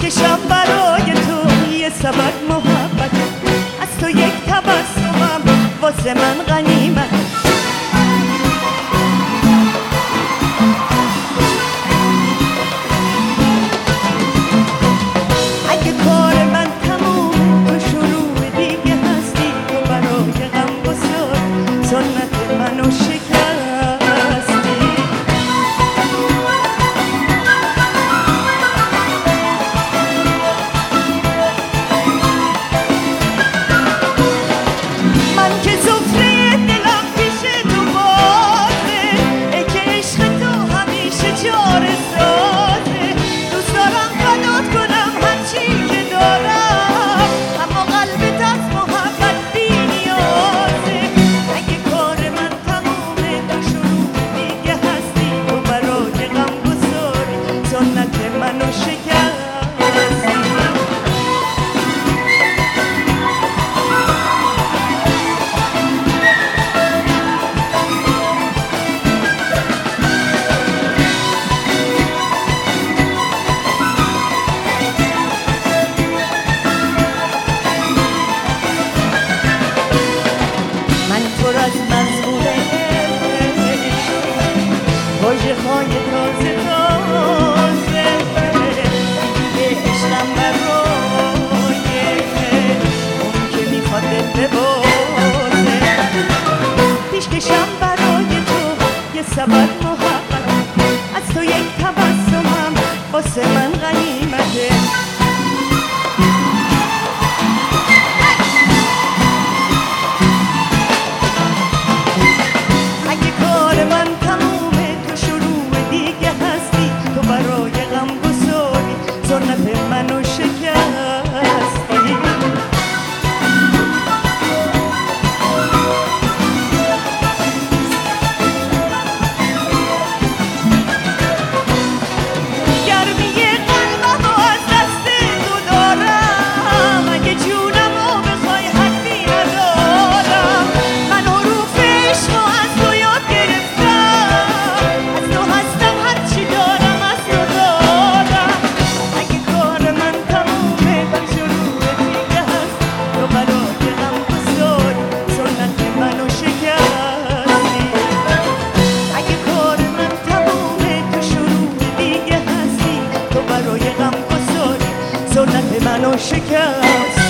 پیشکشم برای تو یه سبک محبت، از تو یک تبسمم واسه من غنیمت. اگه کار من تمومه تو شروع دیگه هستی، تو برای غم بسار سنت منو شکستی. من که سفره دلم پیش تو بازه، ای که عشق تو همیشه جار سازه. دوست دارم فدات کنم هرچی که دارم، اما قلبت از محبت بی نیازه. اگه کار من تمومه تو شروع دیگه هستی، تو برای غم گساری سنت منو شکستی. از منظور واژه های تازه تازه دیگه عشقم برای اون که میخواد دل ببازه. پیشکشم برای تو یه سبک محبت، از تو یک تبسمم واسه من غنیمته. سنت منو شکستی. گرمی قلبمو از دست تو دارم، اگه جونمو بخوای حرفی ندارم. من حروف عشقو از تو یاد گرفتم، از تو هستم هرچی دارم از تو دارم. اگه کار من تمومه تو شروع دیگه هست، تو برای غم گساری سنت منو شکستی. اگه کار من تمومه تو شروع دیگه هستی، تو برای غم گساری سنت منو شکستی.